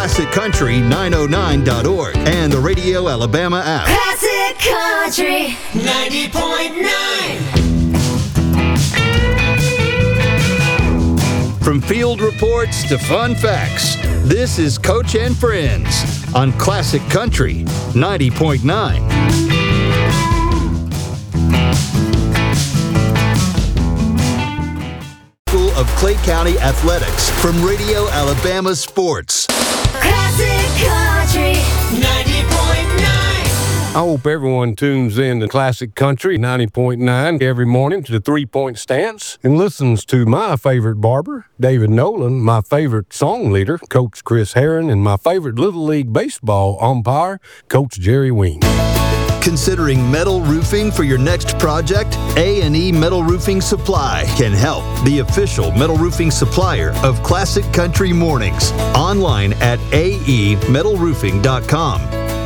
ClassicCountry909.org and the Radio Alabama app. Classic Country 90.9. From field reports to fun facts, this is Coach and Friends on Classic Country 90.9. Of Clay County Athletics from Radio Alabama Sports. Classic Country 90.9. I hope everyone tunes in to Classic Country 90.9 every morning to the 3-point stance and listens to my favorite barber, David Nolan, my favorite song leader, Coach Chris Herron, and my favorite Little League baseball umpire, Coach Jerry Ween. Considering metal roofing for your next project? A&E Metal Roofing Supply can help. The official metal roofing supplier of Classic Country Mornings. Online at aemetalroofing.com.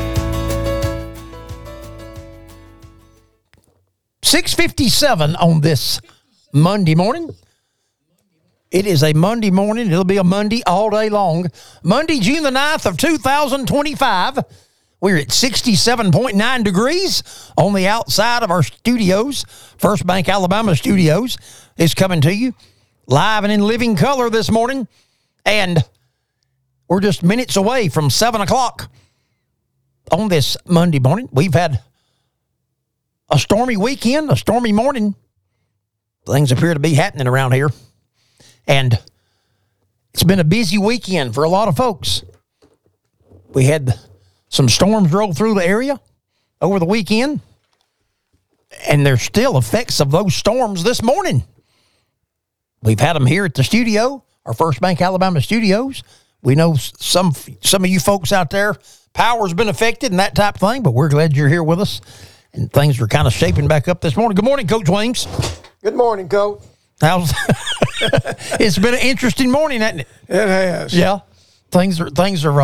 6:57 on this Monday morning. It is a Monday morning. It'll be a Monday all day long. Monday, June the 9th of 2025. We're at 67.9 degrees on the outside of our studios. First Bank Alabama Studios is coming to you live and in living color this morning. And we're just minutes away from 7 o'clock on this Monday morning. We've had a stormy weekend, a stormy morning. Things appear to be happening around here. And it's been a busy weekend for a lot of folks. We had some storms roll through the area over the weekend, and there's still effects of those storms this morning. We've had them here at the studio, our First Bank Alabama Studios. We know some of you folks out there, power's been affected and that type of thing, but we're glad you're here with us, and things are kind of shaping back up this morning. Good morning, Coach Wings. Good morning, Coach. How's It's been an interesting morning, hasn't it? It has. Yeah. Things are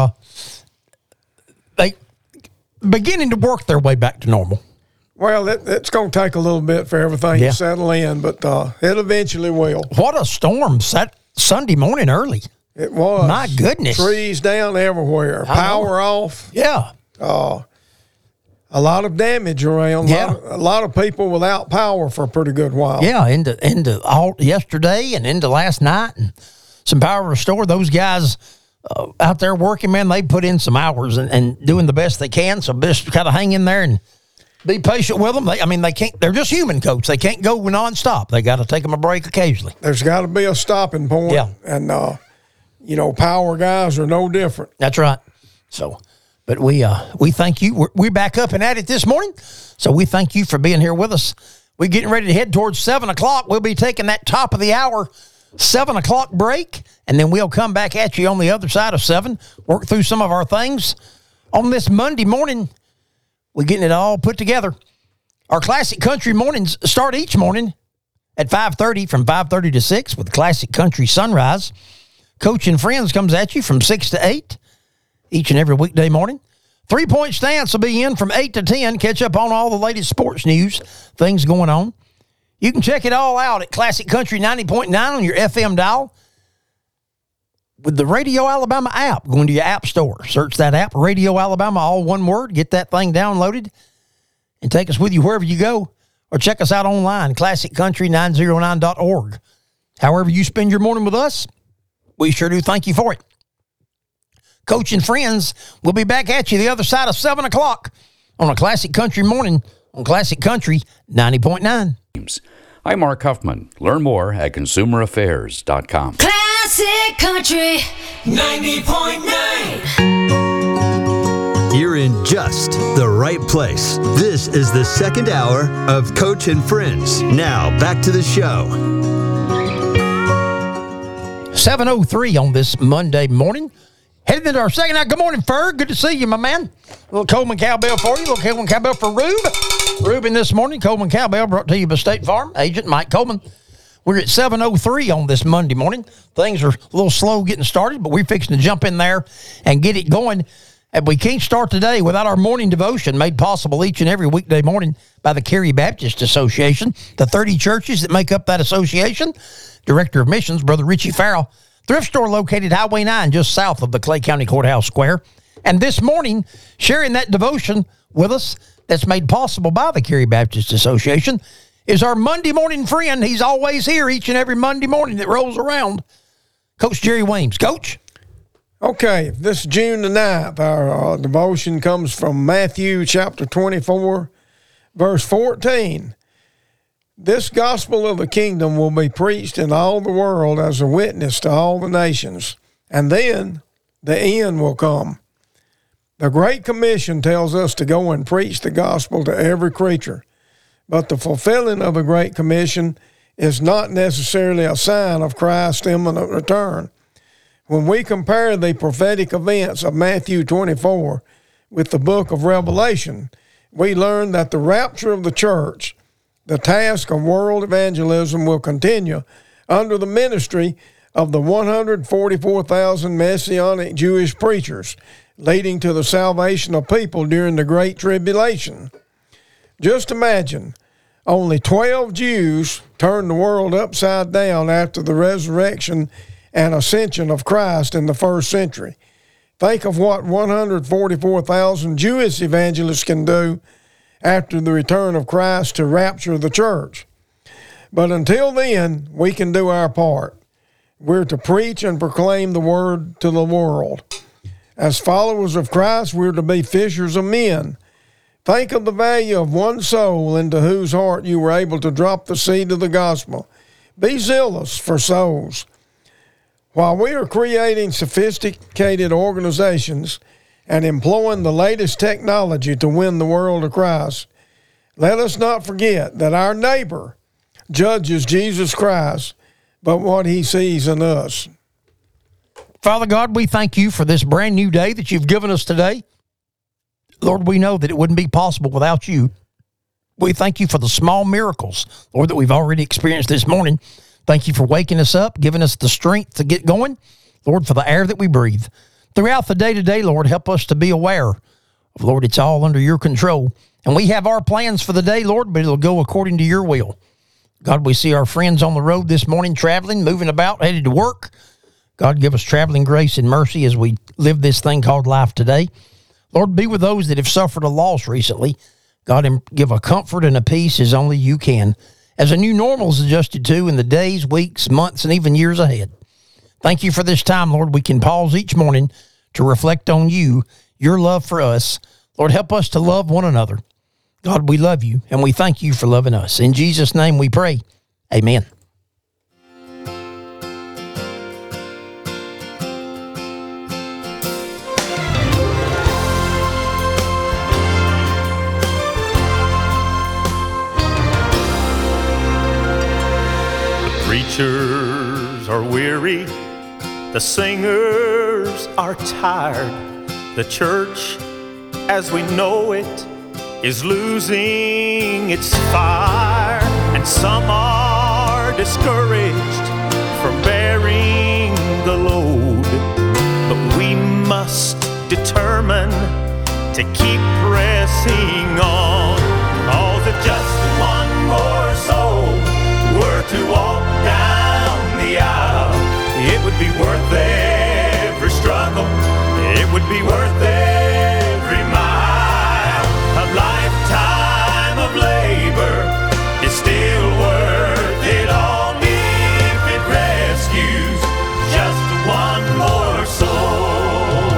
they beginning to work their way back to normal. Well, it's going to take a little bit for everything to settle in, but it eventually will. What a storm Sunday morning early. It was. My goodness. Trees down everywhere. Power off. Yeah. A lot of damage around. Yeah. A lot of people without power for a pretty good while. Yeah, into all yesterday and into last night, and some power restored. Those guys out there working, man, they put in some hours and doing the best they can. So just kind of hang in there and be patient with them. They can't. They're just human, Coach. They can't go nonstop. They got to take them a break occasionally. There's got to be a stopping point. Yeah. And power guys are no different. That's right. So, but we thank you. We're back up and at it this morning. So we thank you for being here with us. We're getting ready to head towards 7 o'clock. We'll be taking that top of the hour 7 o'clock break, and then we'll come back at you on the other side of 7, work through some of our things. On this Monday morning, we're getting it all put together. Our Classic Country mornings start each morning at 5:30, from 5:30 to 6 with Classic Country Sunrise. Coach and Friends comes at you from 6 to 8 each and every weekday morning. 3-point stance will be in from 8 to 10. Catch up on all the latest sports news, things going on. You can check it all out at Classic Country 90.9 on your FM dial with the Radio Alabama app. Go into your app store, search that app, Radio Alabama, all one word. Get that thing downloaded and take us with you wherever you go. Or check us out online, classiccountry909.org. However you spend your morning with us, we sure do thank you for it. Coach and Friends will be back at you the other side of 7 o'clock on a Classic Country morning on Classic Country 90.9. I'm Mark Huffman. Learn more at consumeraffairs.com. Classic Country 90.9. You're in just the right place. This is the second hour of Coach and Friends. Now, back to the show. 7:03 on this Monday morning. Heading into our second hour. Good morning, Ferg. Good to see you, my man. A little Coleman Cowbell for you. A little Coleman Cowbell for Rube. Rubin this morning. Coleman Cowbell brought to you by State Farm. Agent Mike Coleman. We're at 7:03 on this Monday morning. Things are a little slow getting started, but we're fixing to jump in there and get it going. And we can't start today without our morning devotion, made possible each and every weekday morning by the Cary Baptist Association, the 30 churches that make up that association. Director of Missions, Brother Richie Farrell, thrift store located Highway 9 just south of the Clay County Courthouse Square. And this morning, sharing that devotion with us that's made possible by the Cary Baptist Association is our Monday morning friend. He's always here each and every Monday morning that rolls around. Coach Jerry Weems. Coach? Okay, this June the 9th, our devotion comes from Matthew chapter 24, verse 14. This gospel of the kingdom will be preached in all the world as a witness to all the nations, and then the end will come. The Great Commission tells us to go and preach the gospel to every creature, but the fulfilling of the Great Commission is not necessarily a sign of Christ's imminent return. When we compare the prophetic events of Matthew 24 with the book of Revelation, we learn that the rapture of the church, the task of world evangelism, will continue under the ministry of the 144,000 Messianic Jewish preachers, leading to the salvation of people during the Great Tribulation. Just imagine, only 12 Jews turned the world upside down after the resurrection and ascension of Christ in the first century. Think of what 144,000 Jewish evangelists can do after the return of Christ to rapture the church. But until then, we can do our part. We're to preach and proclaim the word to the world. As followers of Christ, we're to be fishers of men. Think of the value of one soul into whose heart you were able to drop the seed of the gospel. Be zealous for souls. While we are creating sophisticated organizations and employing the latest technology to win the world to Christ, let us not forget that our neighbor judges Jesus Christ by what he sees in us. Father God, we thank you for this brand new day that you've given us today. Lord, we know that it wouldn't be possible without you. We thank you for the small miracles, Lord, that we've already experienced this morning. Thank you for waking us up, giving us the strength to get going. Lord, for the air that we breathe. Throughout the day today, Lord, help us to be aware of, Lord, it's all under your control. And we have our plans for the day, Lord, but it'll go according to your will. God, we see our friends on the road this morning traveling, moving about, headed to work. God, give us traveling grace and mercy as we live this thing called life today. Lord, be with those that have suffered a loss recently. God, and give a comfort and a peace as only you can, as a new normal is adjusted to in the days, weeks, months, and even years ahead. Thank you for this time, Lord. We can pause each morning to reflect on you, your love for us. Lord, help us to love one another. God, we love you, and we thank you for loving us. In Jesus' name we pray. Amen. Preachers are weary, the singers are tired. The church, as we know it, is losing its fire. And some are discouraged from bearing the load. But we must determine to keep pressing on. All the just one more soul were to walk down the aisle, it would be worth every struggle, it would be worth every mile. A lifetime of labor is still worth it all if it rescues just one more soul.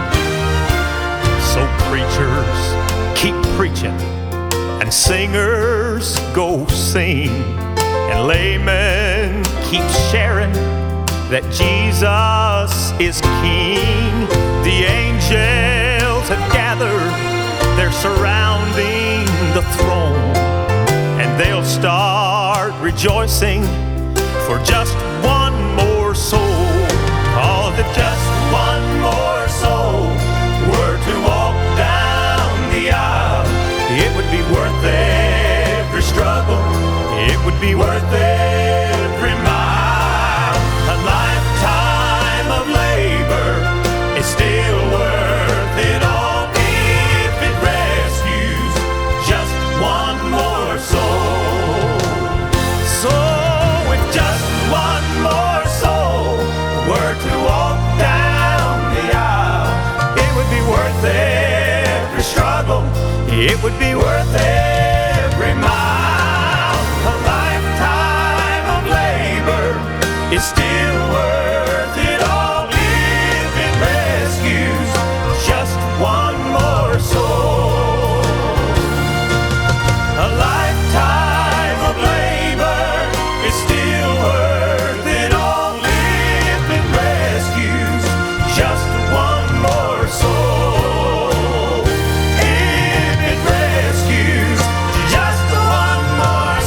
So preachers, keep preaching, and singers go sing, and laymen keep sharing that Jesus is King. The angels have gathered, they're surrounding the throne, and they'll start rejoicing for just one more soul. Oh, that just one more soul were to walk down the aisle, it would be worth every struggle, it would be worth every mile. A lifetime of labor is still worth it all if it rescues just one more soul. So if just one more soul were it would be worth every mile. A lifetime of labor is still worth it all if it rescues just one more soul. A lifetime of labor is still worth it all if it rescues just one more soul. If it rescues just one more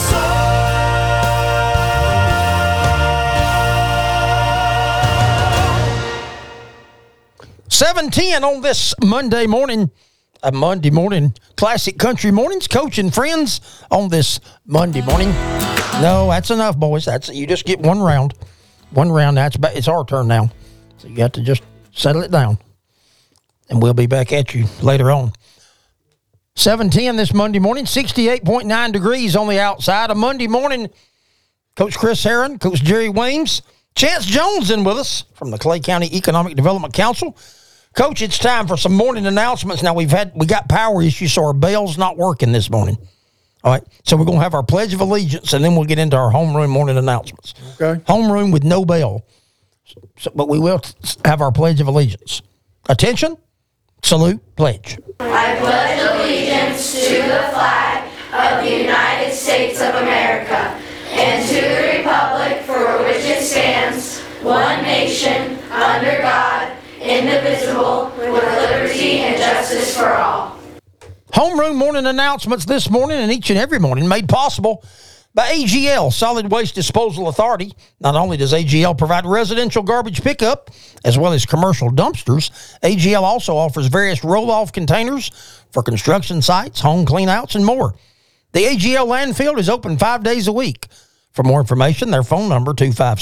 soul. 7:10 on this Monday morning. A Monday morning, Classic Country Mornings, Coach and friends on this Monday morning. No, that's enough, boys. You just get one round. One round. It's our turn now. So you got to just settle it down. And we'll be back at you later on. 7:10 this Monday morning, 68.9 degrees on the outside. A Monday morning, Coach Chris Herron, Coach Jerry Weems, Chance Jones in with us from the Clay County Economic Development Council. Coach, it's time for some morning announcements. Now, we got power issues, so our bell's not working this morning. All right, so we're going to have our Pledge of Allegiance, and then we'll get into our homeroom morning announcements. Okay. Homeroom with no bell, but we will have our Pledge of Allegiance. Attention, salute, pledge. I pledge allegiance to the flag of the United States of America and to the republic for which it stands, one nation, under God, indivisible, with liberty and justice for all. Homeroom morning announcements this morning and each and every morning made possible by AGL, Solid Waste Disposal Authority. Not only does AGL provide residential garbage pickup as well as commercial dumpsters, AGL also offers various roll-off containers for construction sites, home cleanouts, and more. The AGL landfill is open 5 days a week. For more information, their phone number,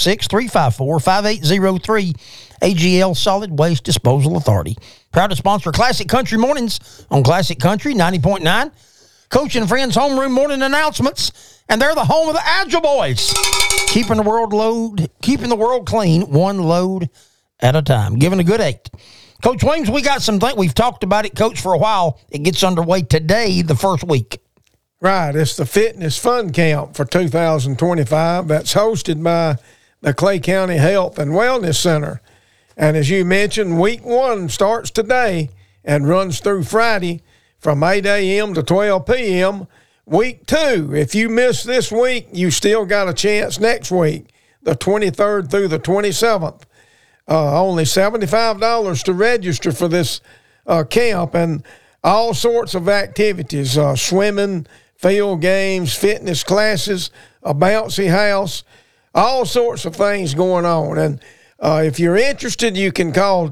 256-354-5803, AGL Solid Waste Disposal Authority. Proud to sponsor Classic Country Mornings on Classic Country 90.9. Coach and Friends Homeroom Morning Announcements, and they're the home of the Agile Boys. Keeping the world clean, one load at a time. Giving a good 8. Coach Williams, we got some things. We've talked about it, Coach, for a while. It gets underway today, the first week. Right. It's the Fitness Fun Camp for 2025 that's hosted by the Clay County Health and Wellness Center. And as you mentioned, week 1 starts today and runs through Friday from 8 a.m. to 12 p.m. Week 2, if you miss this week, you still got a chance next week, the 23rd through the 27th. Only $75 to register for this camp, and all sorts of activities, swimming, field games, fitness classes, a bouncy house, all sorts of things going on. And if you're interested, you can call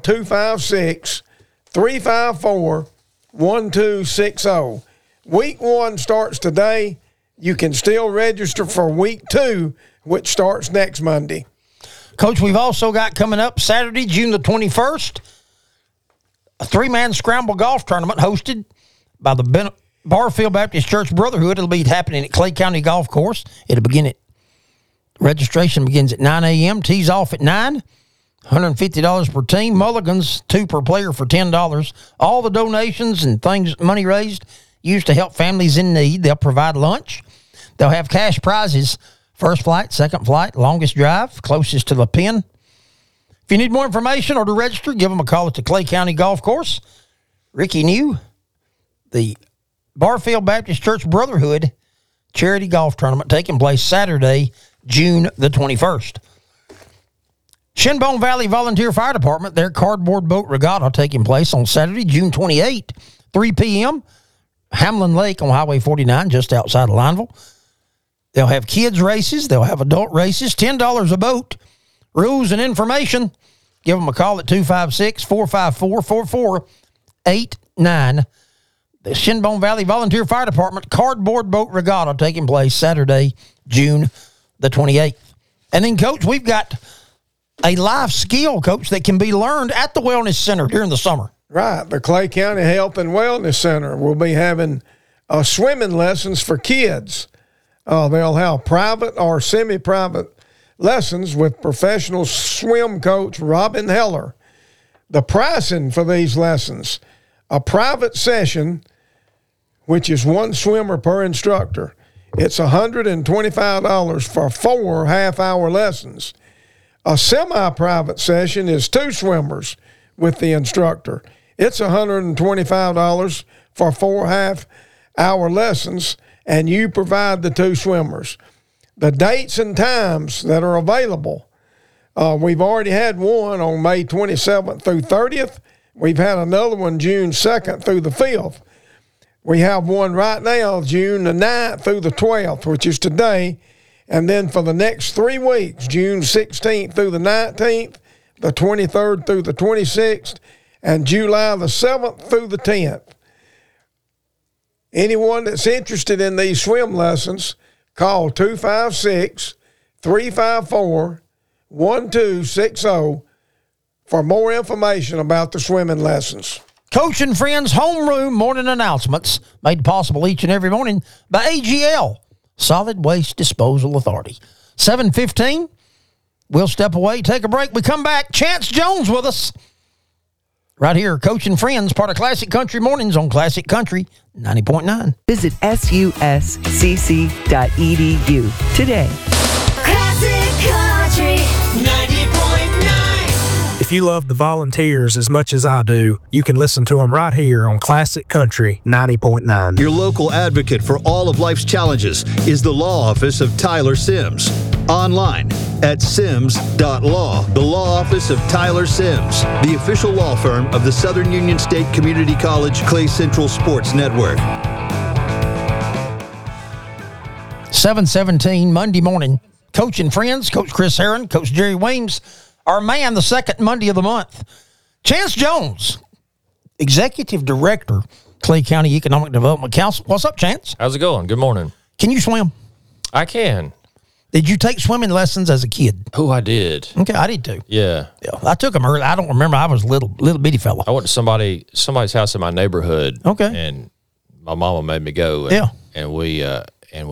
256-354-1260. Week 1 starts today. You can still register for week 2, which starts next Monday. Coach, we've also got coming up Saturday, June the 21st, a 3-man scramble golf tournament hosted by the Barfield Baptist Church Brotherhood. It'll be happening at Clay County Golf Course. Registration begins at 9 a.m., tees off at 9, $150 per team. Mulligans, 2 per player for $10. All the donations and things, money raised, used to help families in need. They'll provide lunch. They'll have cash prizes, first flight, second flight, longest drive, closest to the pin. If you need more information or to register, give them a call at the Clay County Golf Course. Ricky New, the Barfield Baptist Church Brotherhood Charity Golf Tournament taking place Saturday, June the 21st. Shinbone Valley Volunteer Fire Department, their cardboard boat regatta taking place on Saturday, June 28, 3 p.m., Hamlin Lake on Highway 49, just outside of Lineville. They'll have kids races. They'll have adult races, $10 a boat. Rules and information, give them a call at 256-454-4489. The Shinbone Valley Volunteer Fire Department cardboard boat regatta taking place Saturday, June the 28th. And then, Coach, we've got a life skill, Coach, that can be learned at the Wellness Center during the summer. Right. The Clay County Health and Wellness Center will be having swimming lessons for kids. They'll have private or semi-private lessons with professional swim coach Robin Heller. The pricing for these lessons, a private session which is one swimmer per instructor. It's $125 for 4 half-hour lessons. A semi-private session is 2 swimmers with the instructor. It's $125 for 4 half-hour lessons, and you provide the 2 swimmers. The dates and times that are available, we've already had one on May 27th through 30th. We've had another one June 2nd through the 5th. We have one right now, June the 9th through the 12th, which is today. And then for the next 3 weeks, June 16th through the 19th, the 23rd through the 26th, and July the 7th through the 10th. Anyone that's interested in these swim lessons, call 256-354-1260 for more information about the swimming lessons. Coach and Friends Homeroom Morning Announcements made possible each and every morning by AGL, Solid Waste Disposal Authority. 7:15, we'll step away, take a break. We come back, Chance Jones with us. Right here, Coach and Friends, part of Classic Country Mornings on Classic Country 90.9. Visit suscc.edu today. Classic Country 90.9. If you love the Volunteers as much as I do, you can listen to them right here on Classic Country 90.9. Your local advocate for all of life's challenges is the law office of Tyler Sims. Online at sims.law. The law office of Tyler Sims, the official law firm of the Southern Union State Community College Clay Central Sports Network. 7:17 Monday morning. Coach and Friends, Coach Chris Herron, Coach Jerry Weems, our man the second Monday of the month. Chance Jones, Executive Director, Clay County Economic Development Council. What's up, Chance? How's it going? Good morning. Can you swim? I can. Did you take swimming lessons as a kid? Oh, I did. Okay, I did too. Yeah. I took them early. I don't remember. I was little bitty fella. I went to somebody's house in my neighborhood. Okay. And my mama made me go. And we I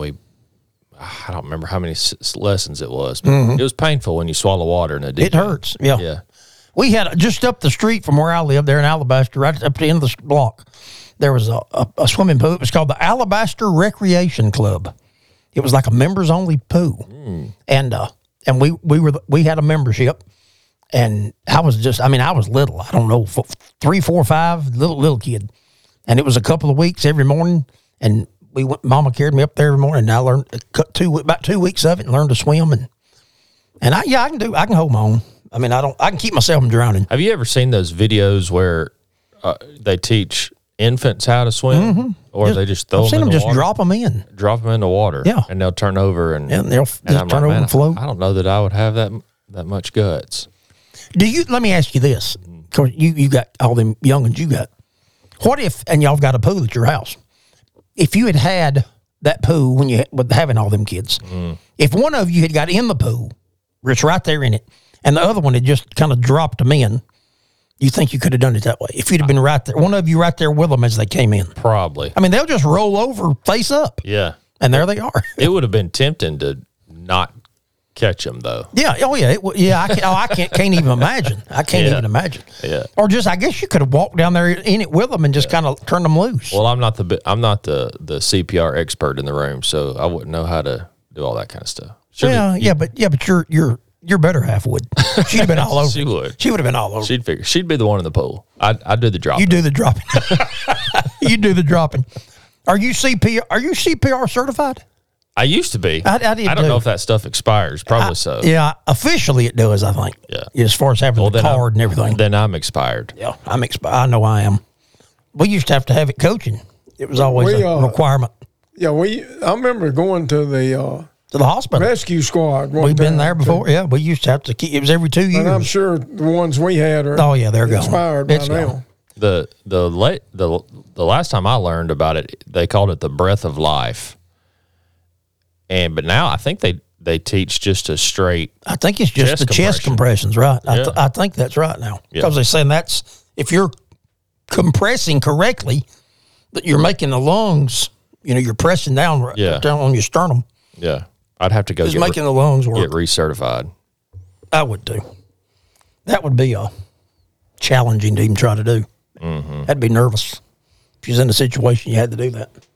don't remember how many lessons it was, but it was painful when you swallow water in a deep. It hurts. Yeah. Yeah. We had just up the street from where I lived there in Alabaster, right up the end of the block, there was a swimming pool. It was called the Alabaster Recreation Club. It was like a members only pool. And we had a membership, and I was little. I don't know, 3, 4, 5, little kid. And it was a couple of weeks every morning, and Mama carried me up there every morning, and I learned about 2 weeks of it and learned to swim. And I can hold my own. I mean, I can keep myself from drowning. Have you ever seen those videos where they teach infants how to swim, or they just throw them in the water? Drop them in the water, and they'll turn over and they'll just turn over and float. I don't know that I would have that much guts. Let me ask you this, because you got all them young'uns you got. What if, and y'all got a pool at your house, if you had that pool when you were having all them kids, if one of you had got in the pool, it's right there in it, and the other one had just kind of dropped them in, you think you could have done it that way? If you'd have been right there, one of you right there with them as they came in? Probably. I mean, they'll just roll over face up. Yeah. And there they are. It would have been tempting to not catch them, though. Yeah. Oh, yeah. I can't even imagine. I can't even imagine. Yeah. Or just, I guess you could have walked down there in it with them and just kind of turned them loose. Well, I'm not the CPR expert in the room, so I wouldn't know how to do all that kind of stuff. But your better half would. She'd have been all over. She would. She would have been all over. She'd figure. She'd be the one in the pool. I'd do the dropping. You do the dropping. You do the dropping. Are you CPR certified? I used to be. I don't know if that stuff expires. Probably so. Yeah, officially it does, I think. Yeah. As far as having the card and everything. Then I'm expired. Yeah, I'm expired. I know I am. We used to have it coaching. It was always a requirement. Yeah, I remember going to the hospital. Rescue squad. We've been there before. Yeah, we used to have to keep. It was every 2 years. And I'm sure the ones we had are. Oh yeah, they're gone. Expired by now. The last time I learned about it, they called it the breath of life. But now I think they teach just a straight. I think it's just the chest compressions, right? Yeah. I think that's right now, because they're saying that's if you're compressing correctly, that you're making the lungs. You're pressing down down on your sternum. Yeah. I'd have to go making the lungs work. Get recertified. I would too. That would be challenging to even try to do. I'd be nervous if you was in a situation you had to do that.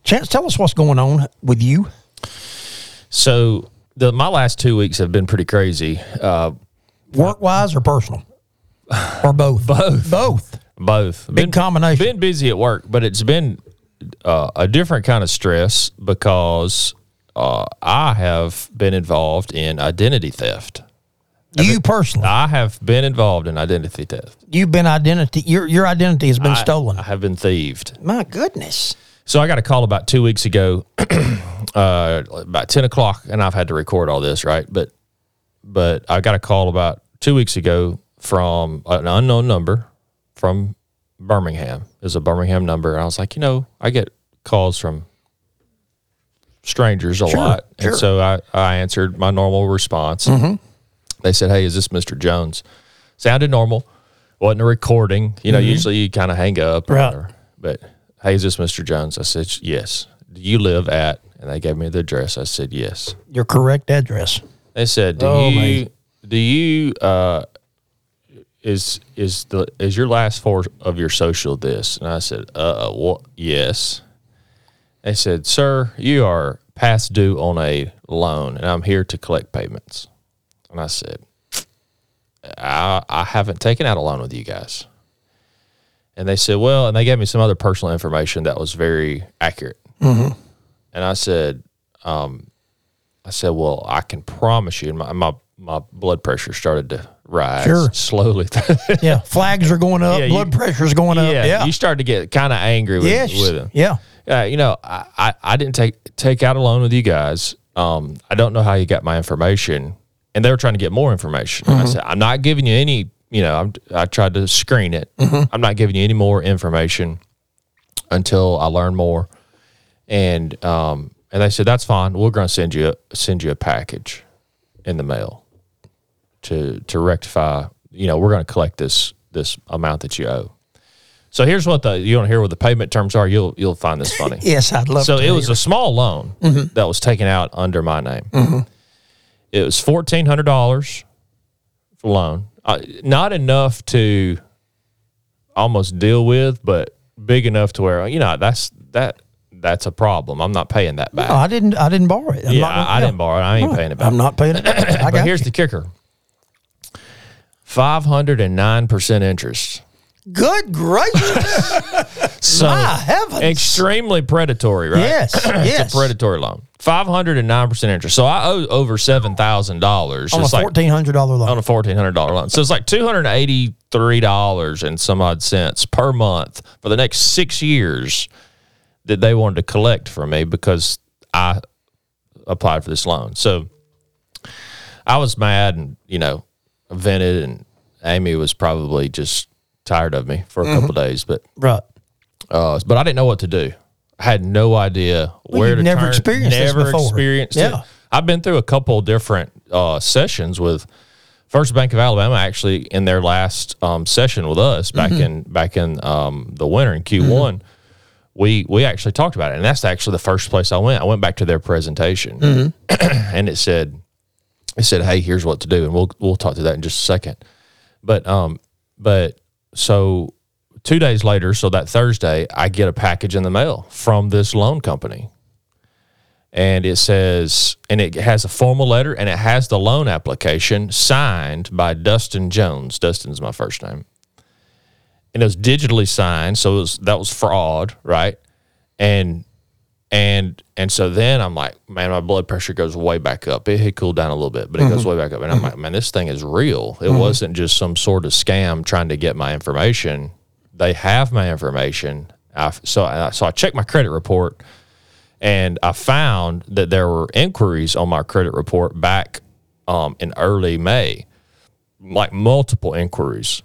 Chance, tell us what's going on with you. So my last 2 weeks have been pretty crazy. Work-wise or personal? Or both? Both. Big combination. Been busy at work, but it's been a different kind of stress because I have been involved in identity theft. You personally? I have been involved in identity theft. You've been your identity has been stolen. I have been thieved. My goodness. So I got a call about 2 weeks ago, about 10 o'clock, and I've had to record all this, right? But I got a call about 2 weeks ago from an unknown number from Birmingham. It was a Birmingham number. And I was like, I get calls from strangers a lot. Sure. And so I answered my normal response. Mm-hmm. They said, "Hey, is this Mr. Jones?" Sounded normal. Wasn't a recording. Usually you kind of hang up or whatever. But, "Hey, is this Mr. Jones?" I said, "Yes." "Do you live at?" And they gave me the address. I said, "Yes." Your correct address. They said, is your last four of your social this? And I said, what? Yes. They said, "Sir, you are past due on a loan, and I'm here to collect payments." And I said, I haven't taken out a loan with you guys. And they said, well, and they gave me some other personal information that was very accurate. Mm-hmm. And I said, well, I can promise you, and my blood pressure started to rise slowly. Yeah, flags are going up, blood pressure's going up. Yeah, you start to get kind of angry with them. Yeah. I didn't take out a loan with you guys. I don't know how you got my information. And they were trying to get more information. Mm-hmm. I said, I'm not giving you any, I tried to screen it. Mm-hmm. I'm not giving you any more information until I learn more. And they said, that's fine. We're going to send you a package in the mail to rectify, we're going to collect this amount that you owe. So here's what you want to hear what the payment terms are. You'll find this funny. Yes, I'd love to. So it was a small loan that was taken out under my name. Mm-hmm. It was $1,400 for loan. Not enough to almost deal with, but big enough to where that's a problem. I'm not paying that back. No, I didn't borrow it. I didn't borrow it. I ain't paying it back. I'm not paying it back. But here's the kicker: 509% interest. Good gracious! So my heavens! Extremely predatory, right? Yes. It's a predatory loan. 509% interest. So I owe over $7,000 on a $1,400 loan. On a $1,400 loan. So it's like $283 and some odd cents per month for the next 6 years that they wanted to collect from me because I applied for this loan. So I was mad and vented, and Amy was probably just tired of me for a couple of days, but I didn't know what to do. I had no idea where to turn. Never experienced this before. Experienced it. I've been through a couple of different sessions with First Bank of Alabama. Actually, in their last session with us back in the winter in Q1, we actually talked about it, and that's actually the first place I went. I went back to their presentation, and it said, "Hey, here's what to do," and we'll talk to that in just a second. But so 2 days later, so that Thursday, I get a package in the mail from this loan company. And it says, and it has a formal letter, and it has the loan application signed by Dustin Jones. Dustin's my first name. And it was digitally signed, so that was fraud, right? And so then I'm like, man, my blood pressure goes way back up. It had cooled down a little bit, but it goes way back up. And I'm like, man, this thing is real. It wasn't just some sort of scam trying to get my information. They have my information. So I checked my credit report, and I found that there were inquiries on my credit report back in early May, like multiple inquiries.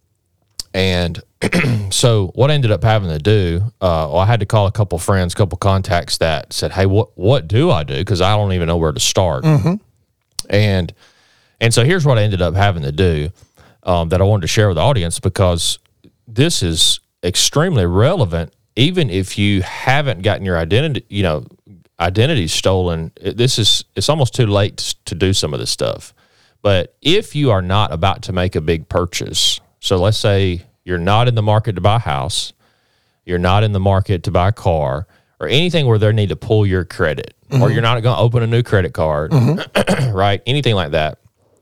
And so what I ended up having to do, I had to call a couple friends, couple contacts that said, hey, what do I do? Because I don't even know where to start. And so here's what I ended up having to do that I wanted to share with the audience, because this is extremely relevant. Even if you haven't gotten your identity stolen, it's almost too late to do some of this stuff. But if you are not about to make a big purchase, so let's say you're not in the market to buy a house, you're not in the market to buy a car, or anything where they need to pull your credit, or you're not going to open a new credit card, right? Anything like that.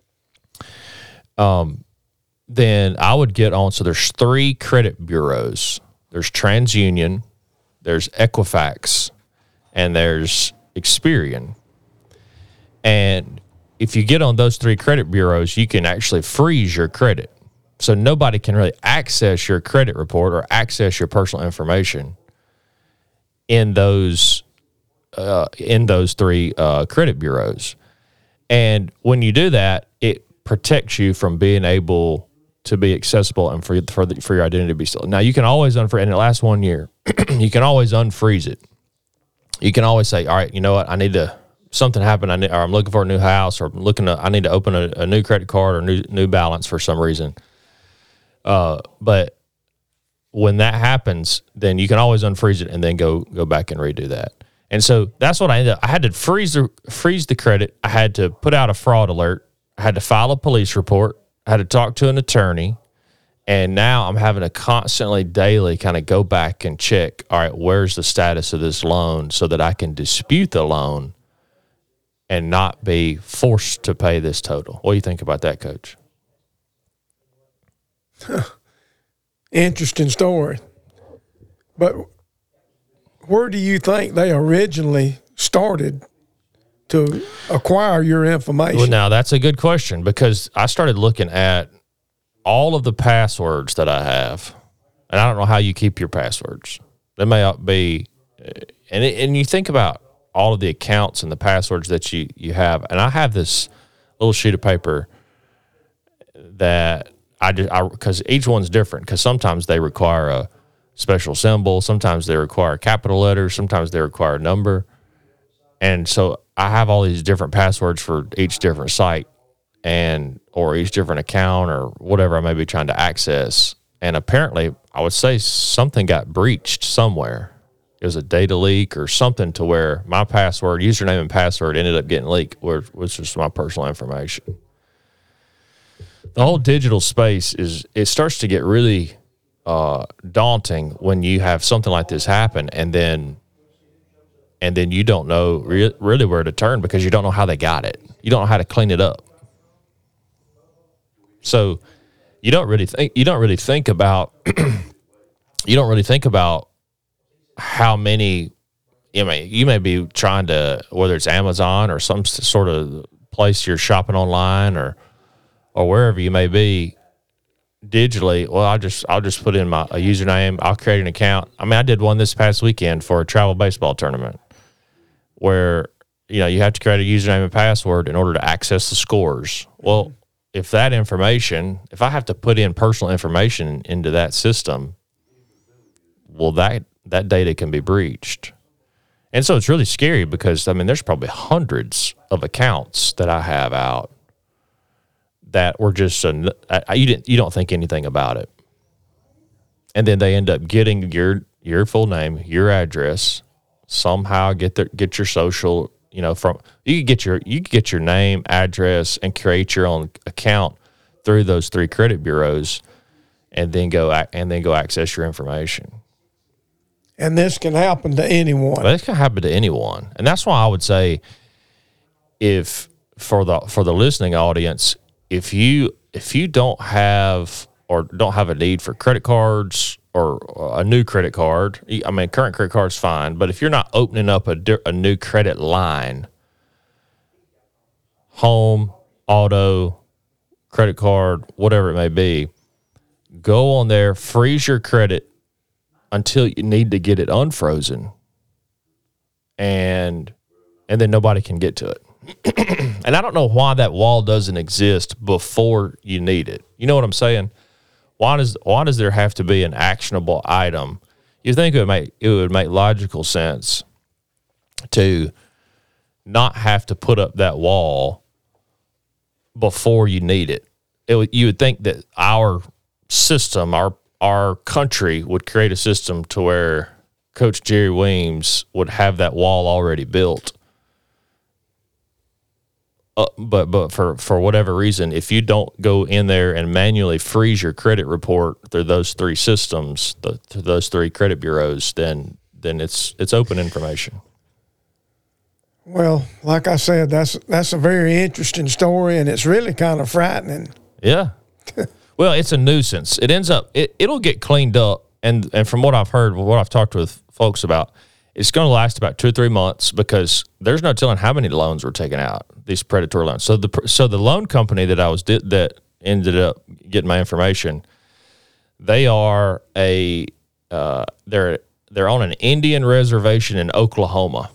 Then I would get on. So there's 3 credit bureaus. There's TransUnion, there's Equifax, and there's Experian. And if you get on those 3 credit bureaus, you can actually freeze your credit. So nobody can really access your credit report or access your personal information in those 3 credit bureaus. And when you do that, it protects you from being able to be accessible and for your identity to be stolen. Now, you can always unfreeze, and it lasts 1 year. You can always unfreeze it. You can always say, all right, you know what, something happened, or I'm looking for a new house, or I need to open a new credit card or new balance for some reason. But when that happens, then you can always unfreeze it and then go back and redo that. And so that's what I ended up. I had to freeze the credit. I had to put out a fraud alert. I had to file a police report. I had to talk to an attorney. And now I'm having to constantly, daily kind of go back and check, all right, where's the status of this loan so that I can dispute the loan and not be forced to pay this total. What do you think about that, Coach? Interesting story. But where do you think they originally started to acquire your information? Well, now that's a good question, because I started looking at all of the passwords that I have, and I don't know how you keep your passwords. They may not be, and you think about all of the accounts and the passwords that you have, and I have this little sheet of paper that because each one's different, because sometimes they require a special symbol, sometimes they require capital letters, sometimes they require a number. And so I have all these different passwords for each different site or each different account or whatever I may be trying to access. And apparently, I would say something got breached somewhere. It was a data leak or something to where my password, username and password ended up getting leaked, which was my personal information. The whole digital space it starts to get really daunting when you have something like this happen, and then you don't know really where to turn, because you don't know how they got it. You don't know how to clean it up. So you don't really think about how many. You may be trying to, whether it's Amazon or some sort of place you're shopping online or wherever you may be digitally. Well, I'll just put in a username. I'll create an account. I did one this past weekend for a travel baseball tournament where, you have to create a username and password in order to access the scores. Well, if I have to put in personal information into that system, well, that data can be breached. And so it's really scary, because, there's probably hundreds of accounts that I have out that were just you don't think anything about it, and then they end up getting your full name, your address, somehow get your social. You could get your name, address, and create your own account through those 3 credit bureaus, and then go access your information. And this can happen to anyone. Well, this can happen to anyone, and that's why I would say, if for the listening audience, if you don't have a need for credit cards or a new credit card, current credit card's fine, but if you're not opening up a new credit line, home, auto, credit card, whatever it may be, go on there, freeze your credit until you need to get it unfrozen, and then nobody can get to it. And I don't know why that wall doesn't exist before you need it. You know what I'm saying? Why does there have to be an actionable item? You think it would make logical sense to not have to put up that wall before you need it. You would think that our system, our country would create a system to where Coach Jerry Weems would have that wall already built. But for whatever reason, if you don't go in there and manually freeze your credit report through those 3 systems, through those 3 credit bureaus, then then it's open information. Well, like I said, that's a very interesting story, and it's really kind of frightening. Yeah. Well, it's a nuisance. It ends up it'll get cleaned up, and from what I've heard, what I've talked with folks about, it's going to last about 2 or 3 months because there's no telling how many loans were taken out, these predatory loans. So the loan company that ended up getting my information, they are they're on an Indian reservation in Oklahoma.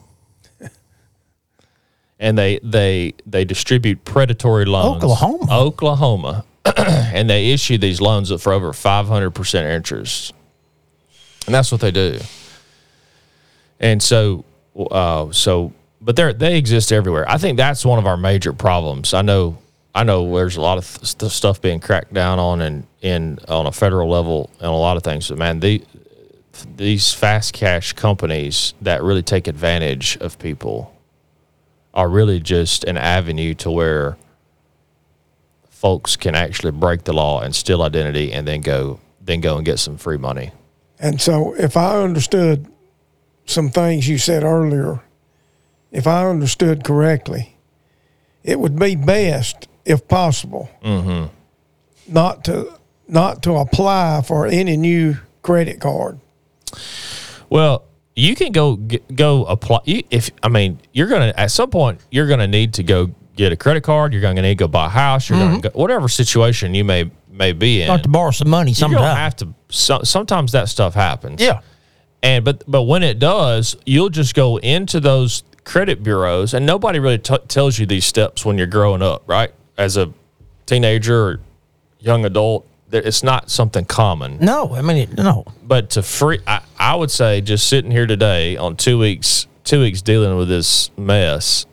And they distribute predatory loans. Oklahoma. And they issue these loans for over 500% interest. And that's what they do. And so but they exist everywhere. I think that's one of our major problems. I know there's a lot of stuff being cracked down on on a federal level and a lot of things. But man, these fast cash companies that really take advantage of people are really just an avenue to where folks can actually break the law and steal identity and then go and get some free money. And so if I understood some things you said earlier, if I understood correctly, it would be best, if possible, not to apply for any new credit card. Well, you can go apply. You're gonna at some point you're gonna need to go get a credit card. You're gonna need to go buy a house. You're gonna go, whatever situation you may be in. Not to borrow some money. You're gonna have to. Sometimes that stuff happens. Yeah. But when it does, you'll just go into those credit bureaus, and nobody really tells you these steps when you're growing up, right? As a teenager or young adult. It's not something common. No, no. But I would say just sitting here today on 2 weeks dealing with this mess,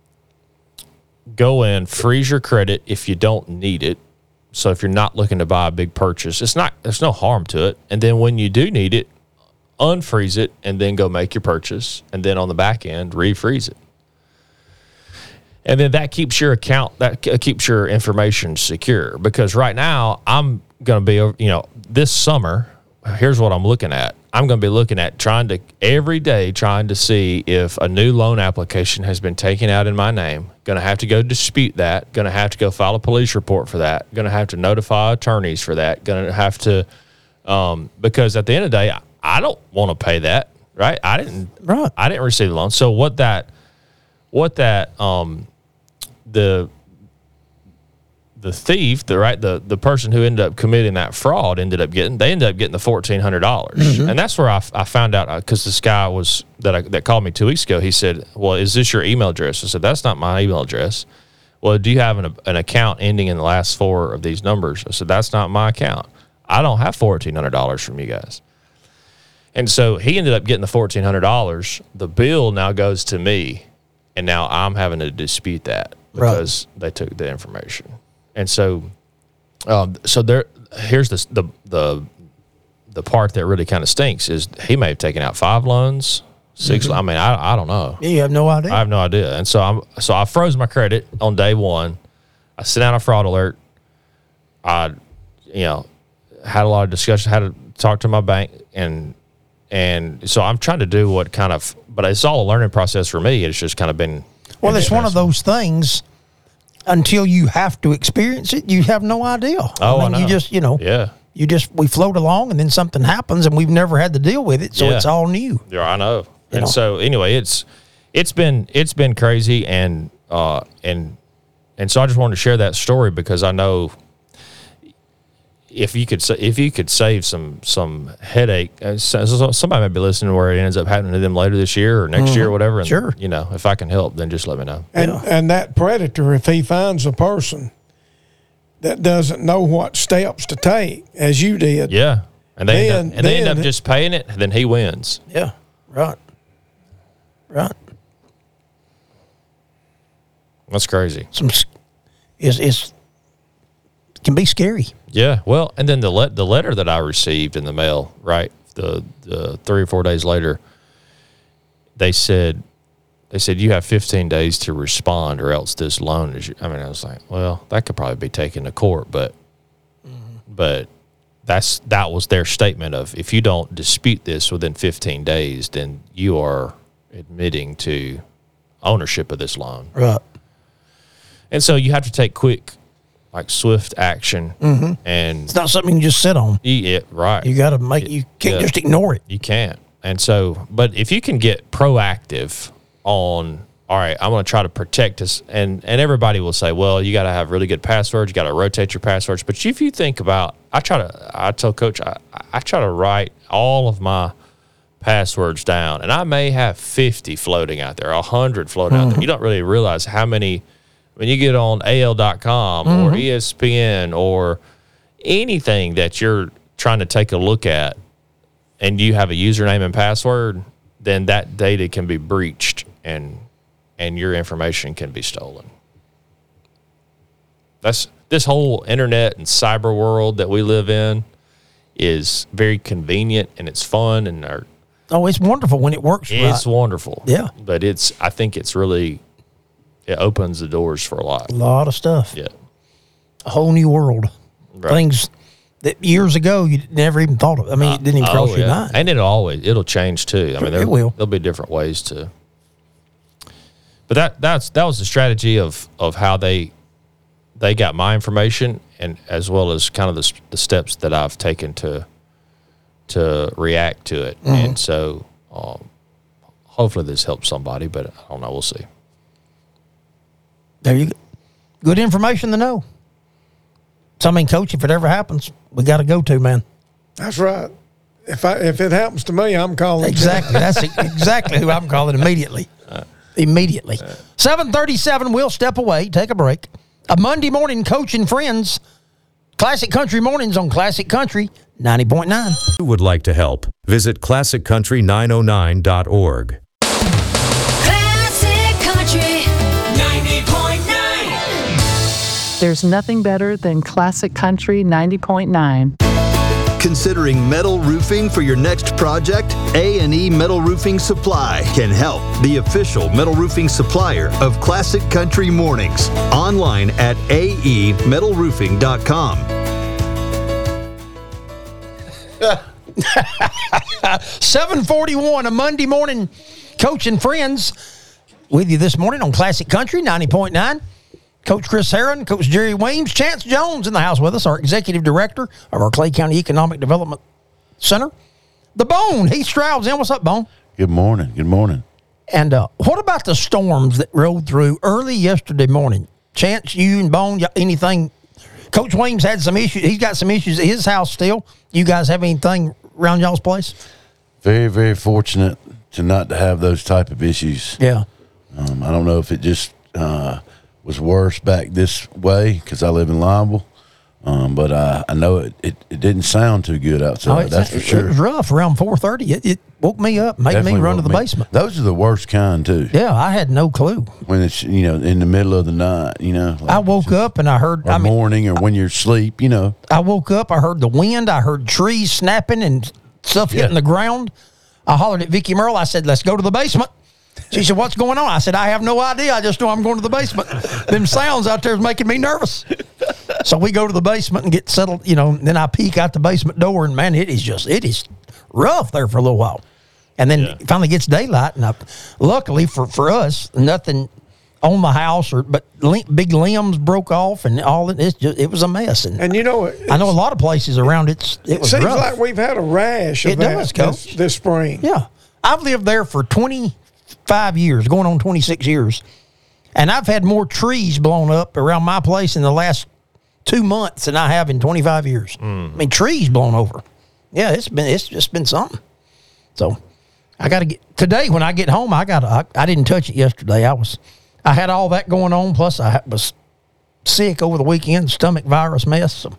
go in, freeze your credit if you don't need it. So if you're not looking to buy a big purchase, there's no harm to it. And then when you do need it, unfreeze it and then go make your purchase. And then on the back end, refreeze it. And then that keeps your account, keeps your information secure. Because right now, I'm going to be, this summer, here's what I'm looking at. I'm going to be looking at every day trying to see if a new loan application has been taken out in my name. Going to have to go dispute that. Going to have to go file a police report for that. Going to have to notify attorneys for that. Going to have to, because at the end of the day, I don't want to pay that, right? I didn't receive the loan. So the thief, the person who ended up committing that fraud ended up getting the $1,400, and that's where I found out, because this guy that called me 2 weeks ago. He said, "Well, is this your email address?" I said, "That's not my email address." "Well, do you have an account ending in the last 4 of these numbers?" I said, "That's not my account. I don't have $1,400 from you guys." And so he ended up getting the $1,400. The bill now goes to me, and now I'm having to dispute that because they took the information. And so, here's the part that really kind of stinks is he may have taken out 5 loans, 6. I mean, I don't know. Yeah, you have no idea. I have no idea. And so I froze my credit on day 1. I sent out a fraud alert. I, had a lot of discussion, had to talk to my bank, and so I'm trying to do but it's all a learning process for me. It's just kind of been. Well, it's one of those things. Until you have to experience it, you have no idea. Oh, I know. You just, yeah. We float along, and then something happens, and we've never had to deal with it, so it's all new. Yeah, I know. So anyway, it's been crazy, and so I just wanted to share that story because I know if you could save some headache, somebody might be listening where it ends up happening to them later this year or next year or whatever. And, sure. If I can help, then just let me know. And that predator, if he finds a person that doesn't know what steps to take, as you did. Yeah. And they end up just paying it, then he wins. Yeah. Right. That's crazy. It can be scary. Yeah, well, and then the letter that I received in the mail, right, the 3 or 4 days later, they said you have 15 days to respond, or else this loan is. I was like, well, that could probably be taken to court, but that was their statement of, if you don't dispute this within 15 days, then you are admitting to ownership of this loan. Right. And so you have to take quick, like swift action. And It's not something you can just sit on. yeah, right. You got to you can't just ignore it. You can't. And so, but if you can get proactive on, all right, I'm going to try to protect this. And everybody will say, well, you got to have really good passwords. You got to rotate your passwords. But if you think about, I tell Coach, I try to write all of my passwords down. And I may have 50 floating out there, 100 floating out there. You don't really realize how many, when you get on AL.com or ESPN or anything that you're trying to take a look at, and you have a username and password, then that data can be breached and your information can be stolen. That's this whole internet and cyber world that we live in is very convenient and it's fun and it's wonderful when it works. It's wonderful. Yeah. But I think it's really, it opens the doors for a lot. A lot of stuff. Yeah. A whole new world. Right. Things that years ago you never even thought of. I mean, it didn't even cross your mind. And it'll change too. I mean, it will. There'll be different ways to. But that was the strategy of how they got my information, and as well as kind of the steps that I've taken to react to it. And so hopefully this helps somebody, but I don't know. We'll see. There you go. Good information to know. So, I mean, Coach, if it ever happens, we got to go to, man. That's right. If it happens to me, I'm calling. Exactly. That's exactly who I'm calling immediately. Immediately. 7:37, we'll step away, take a break. A Monday morning, Coach and Friends. Classic Country Mornings on Classic Country 90.9. Who would like to help? Visit ClassicCountry909.org. Classic Country 90.9. There's nothing better than Classic Country 90.9. Considering metal roofing for your next project? A&E Metal Roofing Supply can help. The official metal roofing supplier of Classic Country Mornings. Online at aemetalroofing.com. 7:41, a Monday morning, Coach and Friends with you this morning on Classic Country 90.9. Coach Chris Herron, Coach Jerry Weems, Chance Jones in the house with us, our executive director of our Clay County Economic Development Center. The Bone, Heath Stroud's in. What's up, Bone? Good morning. Good morning. And what about the storms that rolled through early yesterday morning? Chance, you and Bone, anything? Coach Weems had some issues. He's got some issues at his house still. You guys have anything around y'all's place? Very, very fortunate to not to have those type of issues. Yeah. I don't know if it just was worse back this way because I live in Lineville, but I know it didn't sound too good outside. That's for sure. It was rough around 4:30. It woke me up, made Definitely me run to the basement. Those are the worst kind too. Yeah, I had no clue. When it's in the middle of the night, like I woke up and I heard morning or when you're asleep, I woke up, I heard the wind, I heard trees snapping and stuff hitting the ground. I hollered at Vicki Merle. I said, "Let's go to the basement." She said, "What's going on?" I said, "I have no idea. I just know I'm going to the basement. Them sounds out there is making me nervous." So we go to the basement and get settled, and then I peek out the basement door, and man, it is rough there for a little while. And then it finally gets daylight, and luckily for us, nothing on the house but big limbs broke off and all. It was a mess. And I know a lot of places around it was seems rough. like we've had a rash of this spring. Yeah. I've lived there for 25 years, going on 26 years. And I've had more trees blown up around my place in the last 2 months than I have in 25 years. I mean, trees blown over. Yeah, it's just been something. So I got to get today when I get home. I didn't touch it yesterday. I had all that going on. Plus I was sick over the weekend, stomach virus mess. So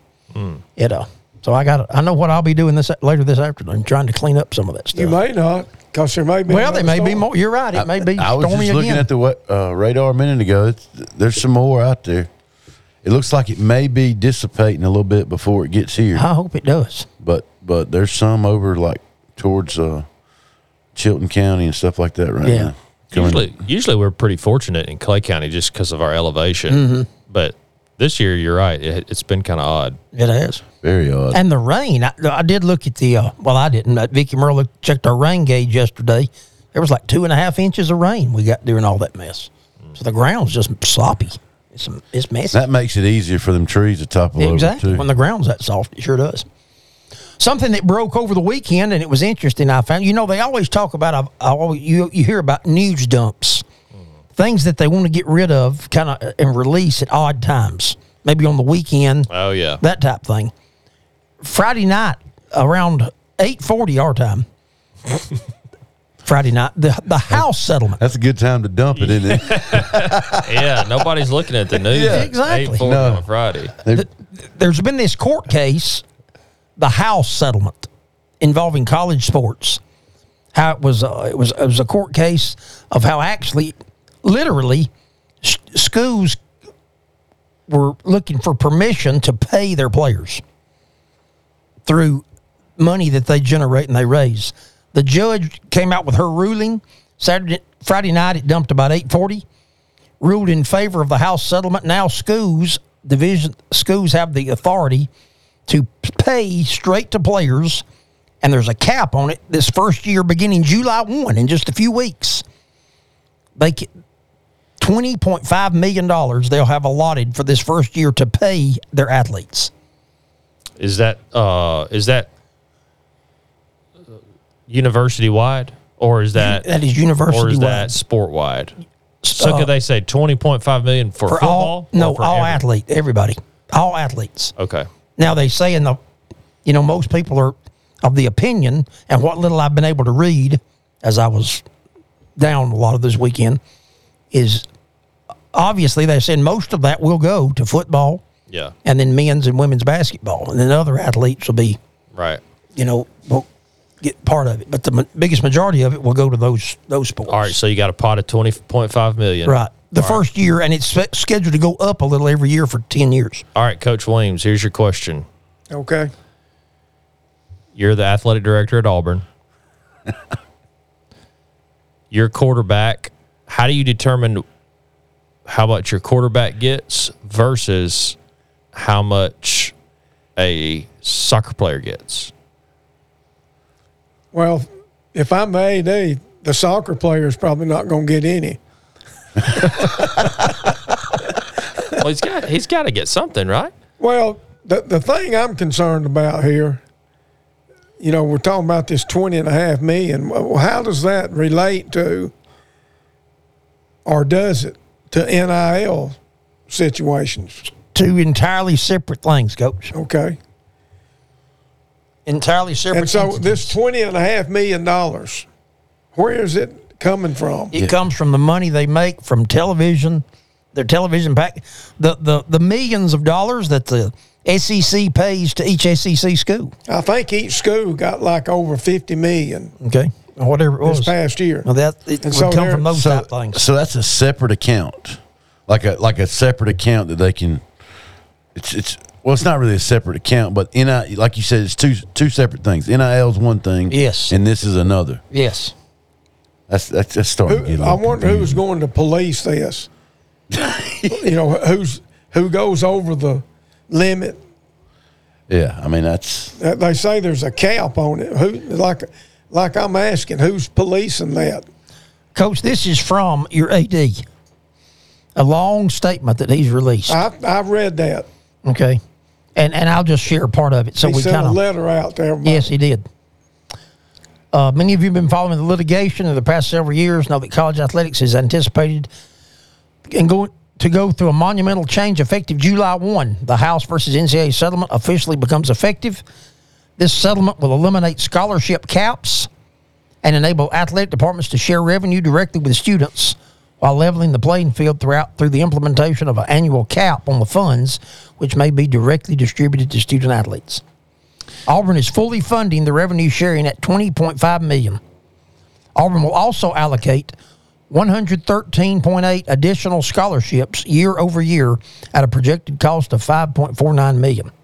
so I know what I'll be doing later this afternoon, trying to clean up some of that stuff. You may not, because there may be. Well, there may be more. You're right. It may be. I was just looking at the radar a minute ago. There's some more out there. It looks like it may be dissipating a little bit before it gets here. I hope it does. But there's some over like towards Chilton County and stuff like that right now. Usually we're pretty fortunate in Clay County just because of our elevation. But this year, you're right. It's been kind of odd. It has. Very odd. And the rain, I did look at the, I didn't. Vicky Merle checked our rain gauge yesterday. There was like 2.5 inches of rain we got during all that mess. So the ground's just sloppy. It's messy. That makes it easier for them trees to topple Exactly. over, too. When the ground's that soft, it sure does. Something that broke over the weekend, and it was interesting, I found. They always talk about, you hear about news dumps, things that they want to get rid of kind of and release at odd times, maybe on the weekend. Oh, yeah. That type thing. Friday night, around 8:40 our time, Friday night, the house settlement. That's a good time to dump it, isn't it? Yeah, nobody's looking at the news. Yeah, exactly. 8:40 on Friday. There's been this court case, the house settlement, involving college sports. How it was a court case of how actually, literally, schools were looking for permission to pay their players through money that they generate and they raise. The judge came out with her ruling Friday night. It dumped about 8:40. Ruled in favor of the house settlement. Now schools have the authority to pay straight to players, and there's a cap on it this first year beginning July 1 in just a few weeks. $20.5 million they'll have allotted for this first year to pay their athletes. Is that university wide, or is that university or is wide. that sport wide? So could they say $20.5 million for football? All athlete, everybody, all athletes. Okay. Now they say most people are of the opinion, and what little I've been able to read as I was down a lot of this weekend, is obviously they said most of that will go to football. Yeah. And then men's and women's basketball, and then other athletes will be right. Will get part of it, but the biggest majority of it will go to those sports. All right, so you got a pot of $20.5 million. Right. The first year, and it's scheduled to go up a little every year for 10 years. All right, Coach Williams, here's your question. Okay. You're the athletic director at Auburn. Your quarterback, how do you determine how much your quarterback gets versus how much a soccer player gets? Well, if I'm the AD, the soccer player is probably not going to get any. Well, he's got to get something, right? Well, the thing I'm concerned about here, we're talking about this $20.5 million. Well, how does that relate to, or does it, to NIL situations? Two entirely separate things, Coach. Okay. Entirely separate. And so entities. this $20.5 million, where is it coming from? It comes from the money they make from television, their television pack, the millions of dollars that the SEC pays to each SEC school. I think each school got like over $50 million. Okay, or whatever it was this past year. Well, it would come from those type things. So that's a separate account, like a separate account that they can. It's not really a separate account, but like you said, it's two separate things. NIL is one thing, yes, and this is another. Yes, that's starting to get a little I wonder who's going to police this. Who goes over the limit? Yeah, I mean they say there's a cap on it. Who like I'm asking, who's policing that? Coach, this is from your AD. A long statement that he's released. I've read that. Okay. And I'll just share part of it. So he sent a letter out to everybody. Yes, he did. Many of you have been following the litigation in the past several years. Know that college athletics is anticipated and going to go through a monumental change effective July 1. The House versus NCAA settlement officially becomes effective. This settlement will eliminate scholarship caps and enable athletic departments to share revenue directly with students while leveling the playing field through the implementation of an annual cap on the funds, which may be directly distributed to student athletes. Auburn is fully funding the revenue sharing at $20.5 million. Auburn will also allocate $113.8 additional scholarships year over year at a projected cost of $5.49 million.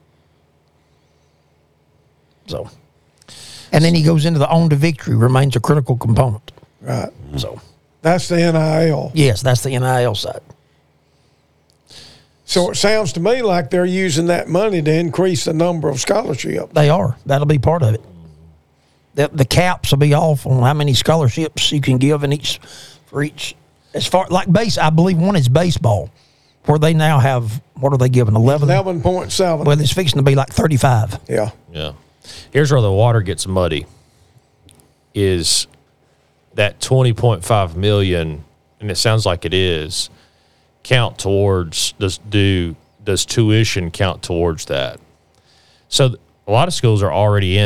So, and then he goes into the own to victory remains a critical component. Right. So that's the NIL. Yes, that's the NIL side. So it sounds to me like they're using that money to increase the number of scholarships. They are. That'll be part of it. The caps will be off on how many scholarships you can give for each. As far like I believe one is baseball, where they now have, what are they giving, 11.7. Well, it's fixing to be like 35. Yeah. Yeah. Here's where the water gets muddy. Is that $20.5 million, and it sounds like it is, count towards does tuition count towards that? So a lot of schools are already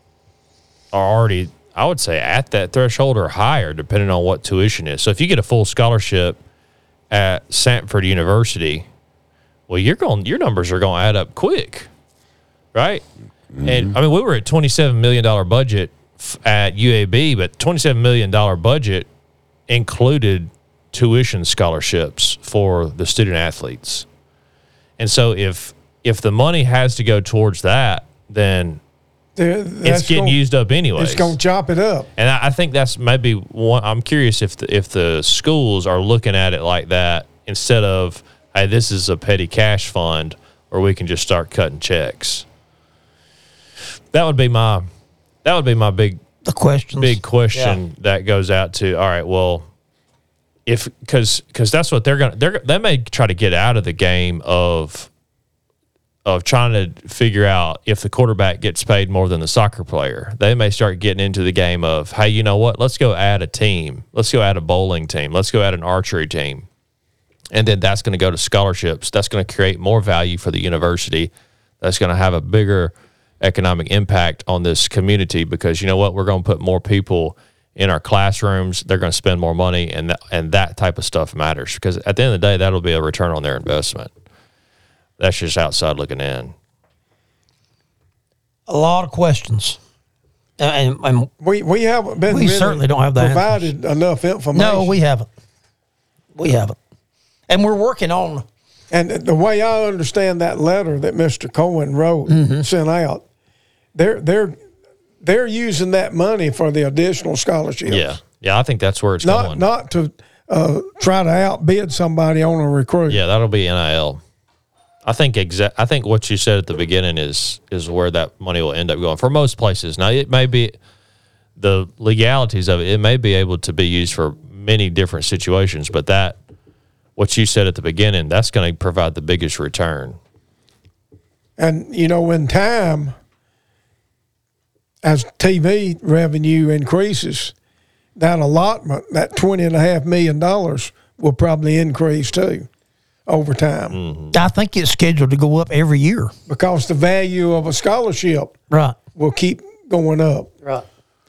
I would say at that threshold or higher, depending on what tuition is. So if you get a full scholarship at Samford University, well, your numbers are going to add up quick, right? Mm-hmm. And I mean, we were at $27 million budget at UAB, but $27 million budget included tuition scholarships for the student athletes. And so if the money has to go towards that, then it's getting used up anyway. It's going to chop it up. And I think that's maybe one. I'm curious if the schools are looking at it like that instead of, hey, this is a petty cash fund, or we can just start cutting checks. That would be my big question that goes out to, all right, well, because that's what they may try to get out of the game of trying to figure out if the quarterback gets paid more than the soccer player. They may start getting into the game of, hey, you know what? Let's go add a team. Let's go add a bowling team. Let's go add an archery team. And then that's going to go to scholarships. That's going to create more value for the university. That's going to have a bigger economic impact on this community because, you know what? We're going to put more people in our classrooms. They're going to spend more money, and that type of stuff matters because at the end of the day, that'll be a return on their investment. That's just outside looking in. A lot of questions, and we haven't been. We certainly don't have provided enough information. No, we haven't. And we're working on. And the way I understand that letter that Mr. Cohen wrote, sent out, they're using that money for the additional scholarships. Yeah, I think that's where it's going. Not to try to outbid somebody on a recruit. Yeah, that'll be NIL. I think what you said at the beginning is where that money will end up going for most places. Now, it may be the legalities of it. It may be able to be used for many different situations, but what you said at the beginning, that's going to provide the biggest return. And, in time, as TV revenue increases, that allotment, that $20.5 million will probably increase too over time. Mm-hmm. I think it's scheduled to go up every year. Because the value of a scholarship will keep going up. Right.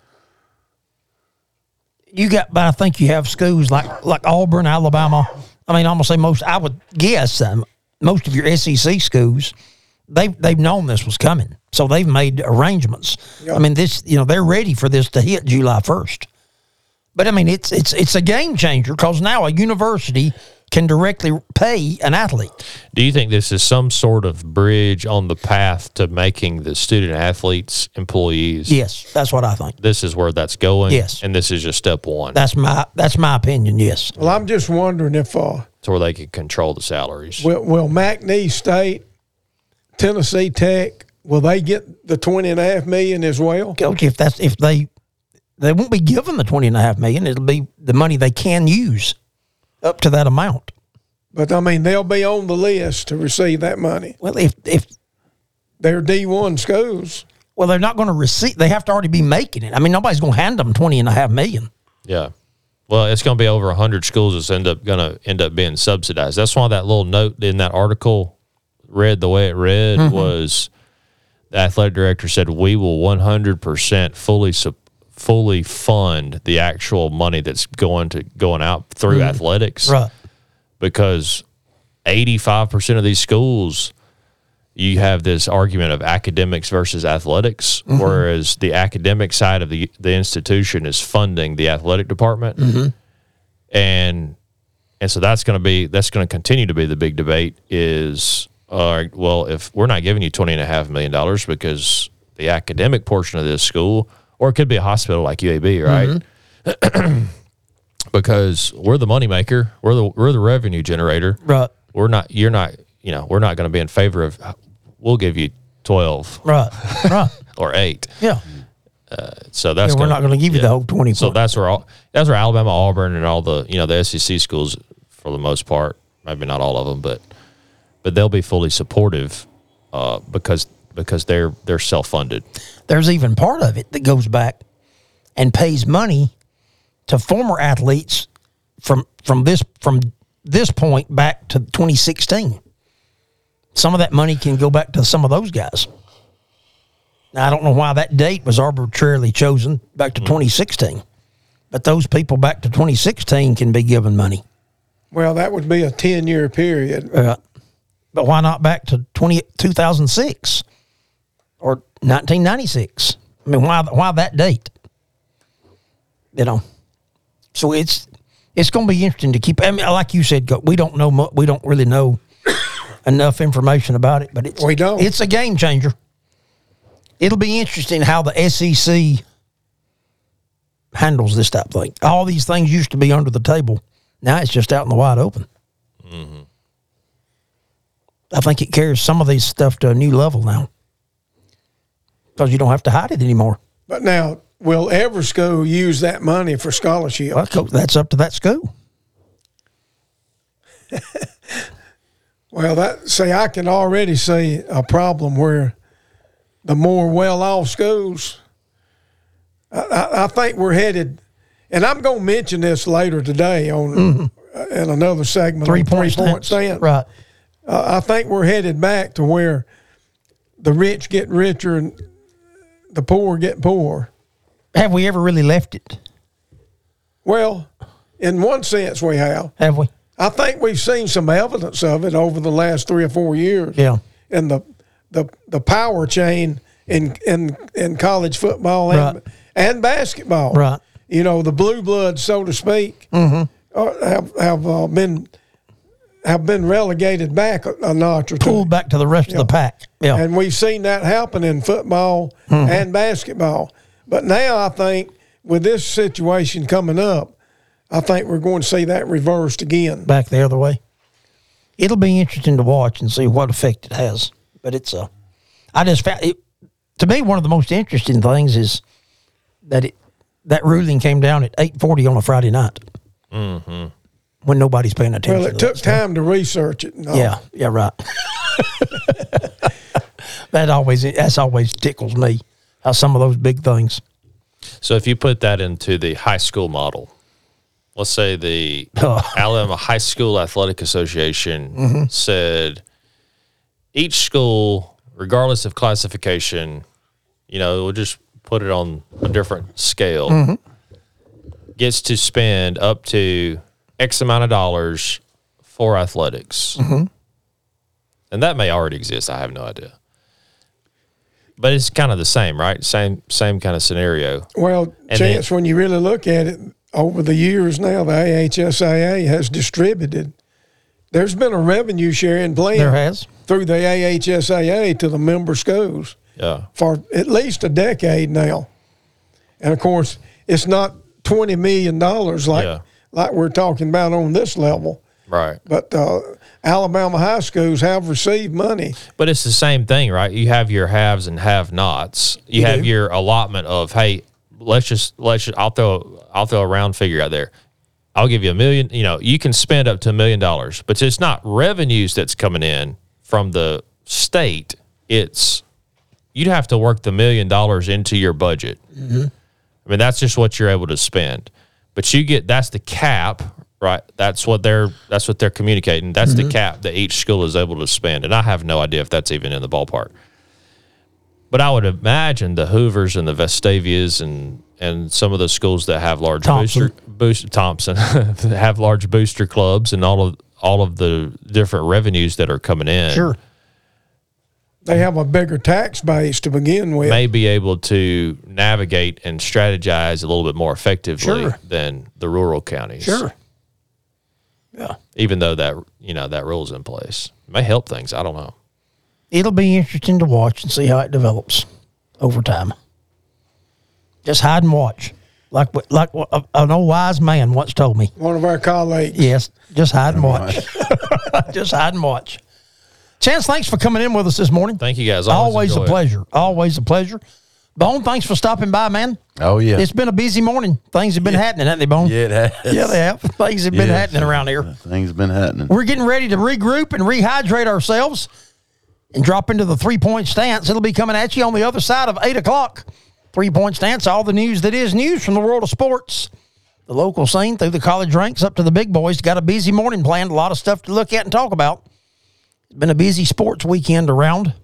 But I think you have schools like Auburn, Alabama. I mean, almost say I would guess most of your SEC schools, they've known this was coming. So they've made arrangements. Yep. I mean, they're ready for this to hit July 1st. But I mean, it's a game changer because now a university can directly pay an athlete. Do you think this is some sort of bridge on the path to making the student athletes employees? Yes, that's what I think. This is where that's going. Yes, and this is just step one. That's my opinion. Yes. Well, I'm just wondering if to where they can control the salaries. Will McNeese State, Tennessee Tech, will they get the $20.5 million as well? Okay, if they won't be given the $20.5 million, it'll be the money they can use up to that amount. But I mean, they'll be on the list to receive that money. Well, if they're D1 schools, well, they're not going to receive. They have to already be making it. I mean, nobody's going to hand them $20.5 million. Yeah. Well, it's going to be over 100 schools that's going to end up being subsidized. That's why that little note in that article read the way it read was the athletic director said, we will 100% fully fund the actual money that's going out through athletics. Right. Because 85% of these schools, you have this argument of academics versus athletics, whereas the academic side of the institution is funding the athletic department. And so that's going to continue to be the big debate is, well, if we're not giving you $20.5 million because the academic portion of this school, or it could be a hospital like UAB, right? Because we're the moneymaker, we're the revenue generator. Right. You're not we're not going to be in favor of. We'll give you 12, right, or 8. Yeah. So that's we're not going to give you the whole 20. So that's where Alabama, Auburn, and all the the SEC schools, for the most part, maybe not all of them, but they'll be fully supportive because they're self-funded. There's even part of it that goes back and pays money to former athletes from this point back to 2016. Some of that money can go back to some of those guys. Now, I don't know why that date was arbitrarily chosen back to 2016, but those people back to 2016 can be given money. Well, that would be a 10-year period. But why not back to 2006 or 1996? I mean, why that date? So it's going to be interesting to keep. I mean, like you said, we don't know. We don't really know enough information about it, but we don't. It's a game changer. It'll be interesting how the SEC handles this type of thing. All these things used to be under the table. Now it's just out in the wide open. Mm-hmm. I think it carries some of these stuff to a new level now because you don't have to hide it anymore. But now, will every school use that money for scholarship? Well, that's up to that school. Well, I can already see a problem where the more well-off schools, I think we're headed, and I'm going to mention this later today in another segment. Three-point stance. Right. I think we're headed back to where the rich get richer and the poor get poorer. Have we ever really left it? Well, in one sense we have. Have we? I think we've seen some evidence of it over the last 3 or 4 years. Yeah. And the power chain in college football and basketball. Right. The blue bloods, so to speak, have been relegated back a notch or two. Pulled back to the rest of the pack. Yeah. And we've seen that happen in football and basketball. But now I think with this situation coming up, I think we're going to see that reversed again. Back the other way. It'll be interesting to watch and see what effect it has. But I just found it, to me, one of the most interesting things is that that ruling came down at 8:40 on a Friday night. Mm-hmm. When nobody's paying attention. Well, it took time to research it. No. Yeah, right. That always tickles me, how some of those big things. So if you put that into the high school model, let's say the Alabama High School Athletic Association said each school, regardless of classification, we'll just put it on a different scale, gets to spend up to X amount of dollars for athletics. Mm-hmm. And that may already exist. I have no idea. But it's kind of the same, right? Same kind of scenario. Well, Chance, when you really look at it, over the years now, the AHSAA has distributed. There's been a revenue sharing plan. There has. Through the AHSAA to the member schools. Yeah. For at least a decade now. And, of course, it's not $20 million like we're talking about on this level. Right. But Alabama high schools have received money. But it's the same thing, right? You have your haves and have-nots. You have your allotment of, hey, let's just I'll throw a round figure out there. I'll give you $1 million. You can spend up to $1 million, but it's not revenues that's coming in from the state. It's you'd have to work the $1 million into your budget. Mm-hmm. I mean, that's just what you're able to spend. But that's the cap, right? That's what they're communicating. That's the cap that each school is able to spend. And I have no idea if that's even in the ballpark. But I would imagine the Hoovers and the Vestavias and some of the schools that have large Thompson have large booster clubs and all of the different revenues that are coming in. Sure. They have a bigger tax base to begin with. May be able to navigate and strategize a little bit more effectively than the rural counties. Sure. Yeah. Even though that rule's in place. It may help things. I don't know. It'll be interesting to watch and see how it develops over time. Just hide and watch. Like an old wise man once told me. One of our colleagues. Yes. Just hide and watch. Just hide and watch. Chance, thanks for coming in with us this morning. Thank you, guys. Always a enjoy it. pleasure. Always a pleasure. Bone, thanks for stopping by, man. Oh, yeah. It's been a busy morning. Things have been happening, haven't they, Bone? Yeah, it has. Yeah, they have. Things have been happening around here. Things have been happening. We're getting ready to regroup and rehydrate ourselves and drop into the 3-point stance. It'll be coming at you on the other side of 8 o'clock. 3-point stance, all the news that is news from the world of sports. The local scene through the college ranks up to the big boys. Got a busy morning planned. A lot of stuff to look at and talk about. It's been a busy sports weekend around.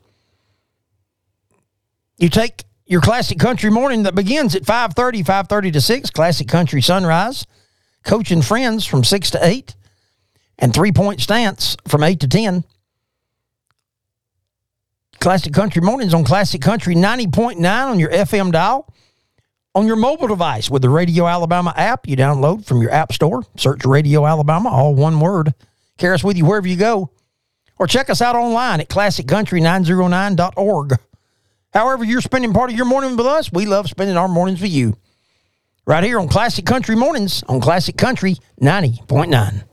You take your Classic Country morning that begins at 5:30 to 6. Classic Country Sunrise. Coach and Friends from 6 to 8. And 3-point stance from 8 to 10. Classic Country mornings on Classic Country 90.9 on your FM dial. On your mobile device with the Radio Alabama app you download from your app store. Search Radio Alabama, all one word. Carry us with you wherever you go. Or check us out online at classiccountry909.org. However you're spending part of your morning with us, we love spending our mornings with you. Right here on Classic Country Mornings on Classic Country 90.9.